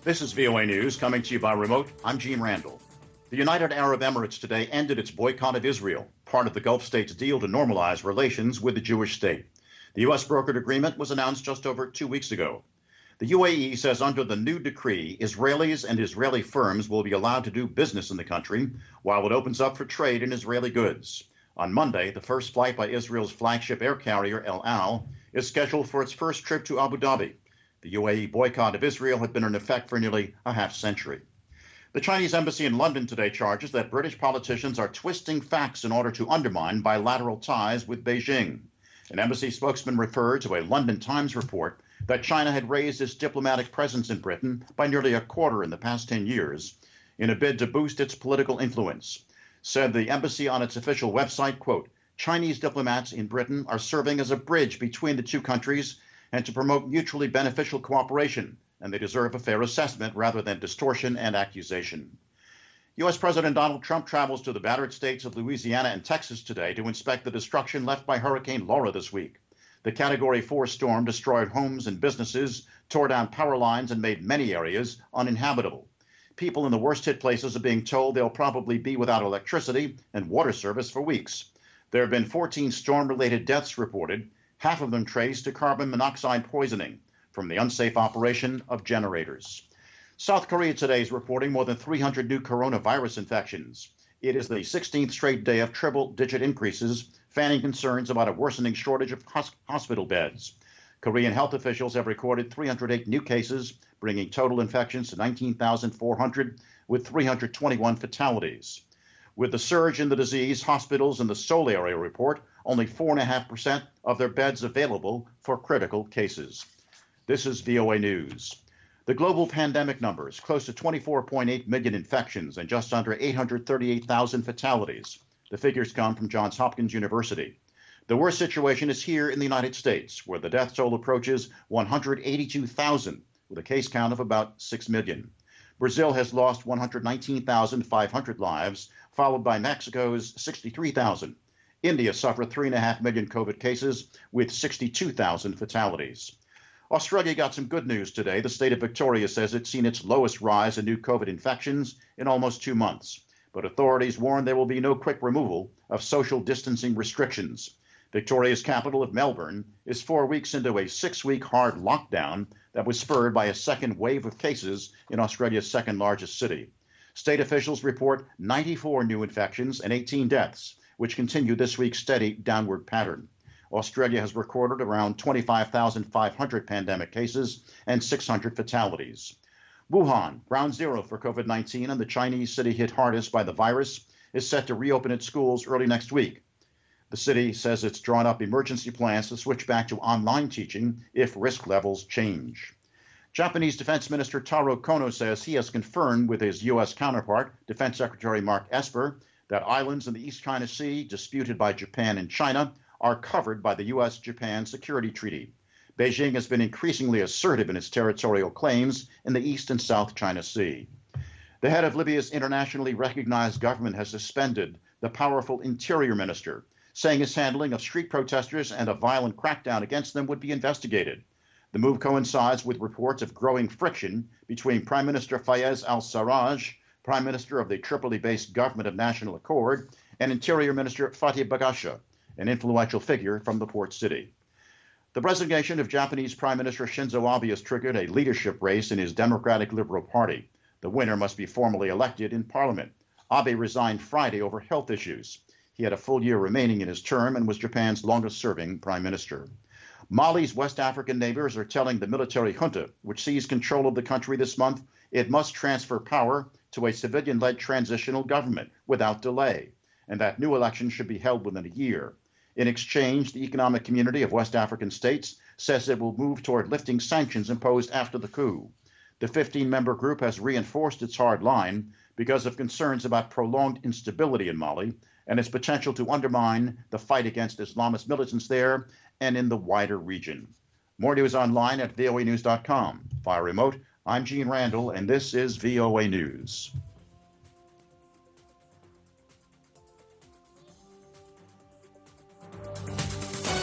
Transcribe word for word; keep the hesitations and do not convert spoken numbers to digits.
This is V O A News coming to you by remote. I'm Gene Randall. The United Arab Emirates today ended its boycott of Israel, part of the Gulf state's deal to normalize relations with the Jewish state. The U S brokered agreement was announced just over two weeks ago. The U A E says under the new decree, Israelis and Israeli firms will be allowed to do business in the country while it opens up for trade in Israeli goods. On Monday, the first flight by Israel's flagship air carrier, El Al, is scheduled for its first trip to Abu Dhabi. The U A E boycott of Israel had been in effect for nearly a half century. The Chinese embassy in London today charges that British politicians are twisting facts in order to undermine bilateral ties with Beijing. An embassy spokesman referred to a London Times report that China had raised its diplomatic presence in Britain by nearly a quarter in the past ten years in a bid to boost its political influence. Said the embassy on its official website, quote, Chinese diplomats in Britain are serving as a bridge between the two countries and to promote mutually beneficial cooperation, and they deserve a fair assessment rather than distortion and accusation. U S. President Donald Trump travels to the battered states of Louisiana and Texas today to inspect the destruction left by Hurricane Laura this week. The Category four storm destroyed homes and businesses, tore down power lines, and made many areas uninhabitable. People in the worst-hit places are being told they'll probably be without electricity and water service for weeks. There have been fourteen storm-related deaths reported, half of them traced to carbon monoxide poisoning from the unsafe operation of generators. South Korea today is reporting more than three hundred new coronavirus infections. It is the sixteenth straight day of triple-digit increases, fanning concerns about a worsening shortage of hos- hospital beds. Korean health officials have recorded three hundred eight new cases, bringing total infections to nineteen thousand four hundred, with three hundred twenty-one fatalities. With the surge in the disease, hospitals in the Seoul area report only four point five percent of their beds available for critical cases. This is V O A News. The global pandemic numbers, close to twenty-four point eight million infections and just under eight hundred thirty-eight thousand fatalities. The figures come from Johns Hopkins University. The worst situation is here in the United States, where the death toll approaches one hundred eighty-two thousand, with a case count of about six million. Brazil has lost one hundred nineteen thousand five hundred lives, followed by Mexico's sixty-three thousand. India suffered three point five million COVID cases with sixty-two thousand fatalities. Australia got some good news today. The state of Victoria says it's seen its lowest rise in new COVID infections in almost two months. But authorities warn there will be no quick removal of social distancing restrictions. Victoria's capital of Melbourne is four weeks into a six-week hard lockdown that was spurred by a second wave of cases in Australia's second largest city. State officials report ninety-four new infections and eighteen deaths, which continue this week's steady downward pattern. Australia has recorded around twenty-five thousand five hundred pandemic cases and six hundred fatalities. Wuhan, ground zero for COVID nineteen and the Chinese city hit hardest by the virus, is set to reopen its schools early next week. The city says it's drawn up emergency plans to switch back to online teaching if risk levels change. Japanese Defense Minister Taro Kono says he has confirmed with his U S counterpart, Defense Secretary Mark Esper, that islands in the East China Sea disputed by Japan and China are covered by the U S Japan Security Treaty. Beijing has been increasingly assertive in its territorial claims in the East and South China Sea. The head of Libya's internationally recognized government has suspended the powerful interior minister, saying his handling of street protesters and a violent crackdown against them would be investigated. The move coincides with reports of growing friction between Prime Minister Fayez al-Sarraj, Prime Minister of the Tripoli-based Government of National Accord, and Interior Minister Fatih Bagasha, an influential figure from the port city. The resignation of Japanese Prime Minister Shinzo Abe has triggered a leadership race in his Democratic Liberal Party. The winner must be formally elected in Parliament. Abe resigned Friday over health issues. He had a full year remaining in his term and was Japan's longest-serving prime minister. Mali's West African neighbors are telling the military junta, which seized control of the country this month, it must transfer power to a civilian-led transitional government without delay, and that new elections should be held within a year. In exchange, the Economic Community of West African States says it will move toward lifting sanctions imposed after the coup. The fifteen-member group has reinforced its hard line because of concerns about prolonged instability in Mali and its potential to undermine the fight against Islamist militants there and in the wider region. More news online at V O A news dot com. Via remote, I'm Gene Randall, and this is V O A News.